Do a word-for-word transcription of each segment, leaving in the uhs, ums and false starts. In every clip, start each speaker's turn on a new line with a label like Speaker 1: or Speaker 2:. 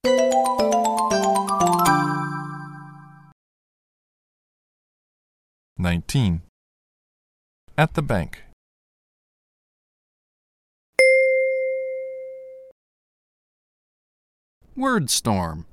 Speaker 1: nineteen. At the bank.
Speaker 2: Word storm.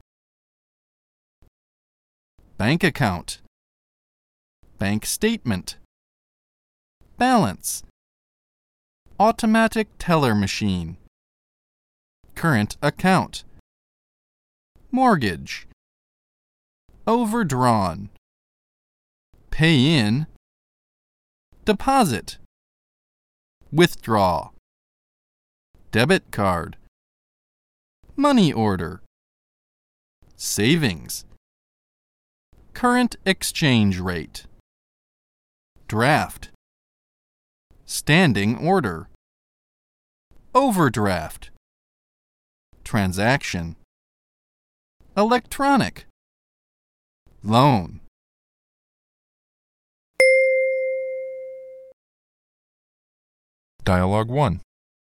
Speaker 2: Bank account. Bank statement. Balance. Automatic teller machine. Current account. Mortgage. Overdrawn. Pay in. Deposit. Withdraw. Debit card. Money order. Savings. Current exchange rate. Draft. Standing order. Overdraft. Transaction. Electronic. Loan.
Speaker 1: Dialogue one.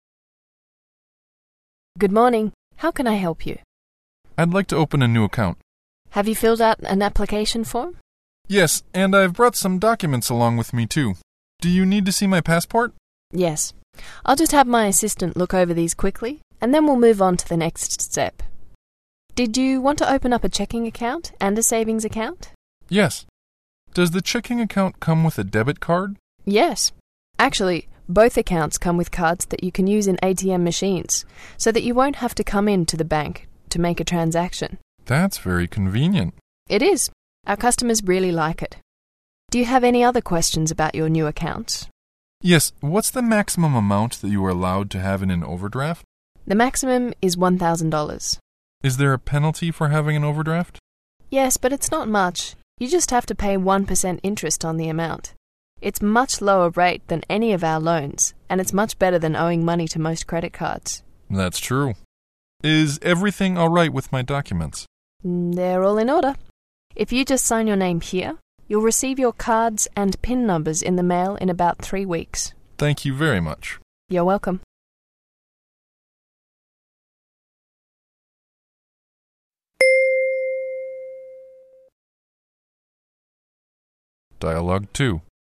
Speaker 3: Good morning. How can I help you?
Speaker 1: I'd like to open a new account.
Speaker 3: Have you filled out an application form?
Speaker 1: Yes, and I've brought some documents along with me too. Do you need to see my passport?
Speaker 3: Yes. I'll just have my assistant look over these quickly, and then we'll move on to the next step. Did you want to open up a checking account and a savings account?
Speaker 1: Yes. Does the checking account come with a debit card?
Speaker 3: Yes. Actually, both accounts come with cards that you can use in A T M machines, so that you won't have to come into the bank to make a transaction.
Speaker 1: That's very convenient.
Speaker 3: It is. Our customers really like it. Do you have any other questions about your new accounts?
Speaker 1: Yes, what's the maximum amount that you are allowed to have in an overdraft?
Speaker 3: The maximum is one thousand dollars.
Speaker 1: Is there a penalty for having an overdraft?
Speaker 3: Yes, but it's not much. You just have to pay one percent interest on the amount. It's much lower rate than any of our loans, and it's much better than owing money to most credit cards.
Speaker 1: That's true. Is everything all right with my documents?
Speaker 3: They're all in order. If you just sign your name here, you'll receive your cards and PIN numbers in the mail in about three weeks.
Speaker 1: Thank you very much.
Speaker 3: You're welcome.
Speaker 1: Dialogue two.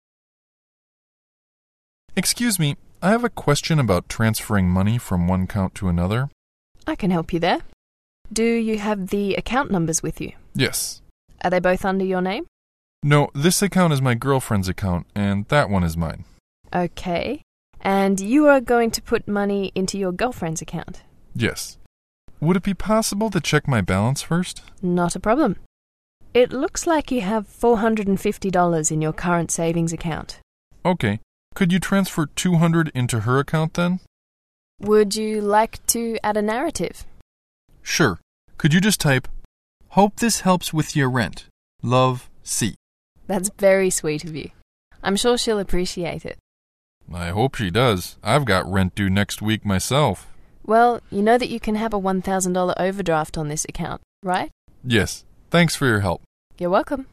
Speaker 1: Excuse me, I have a question about transferring money from one account to another.
Speaker 3: I can help you there. Do you have the account numbers with you?
Speaker 1: Yes.
Speaker 3: Are they both under your name?
Speaker 1: No, this account is my girlfriend's account, and that one is mine.
Speaker 3: Okay. And you are going to put money into your girlfriend's account?
Speaker 1: Yes. Would it be possible to check my balance first?
Speaker 3: Not a problem. It looks like you have four hundred fifty dollars in your current savings account.
Speaker 1: Okay. Could you transfer two hundred dollars into her account then?
Speaker 3: Would you like to add a narrative?
Speaker 2: Sure. Could you just type, "Hope this helps with your rent. Love, C."
Speaker 3: That's very sweet of you. I'm sure she'll appreciate it.
Speaker 1: I hope she does. I've got rent due next week myself.
Speaker 3: Well, you know that you can have a one thousand dollars overdraft on this account, right?
Speaker 1: Yes. Thanks for your help.
Speaker 3: You're welcome.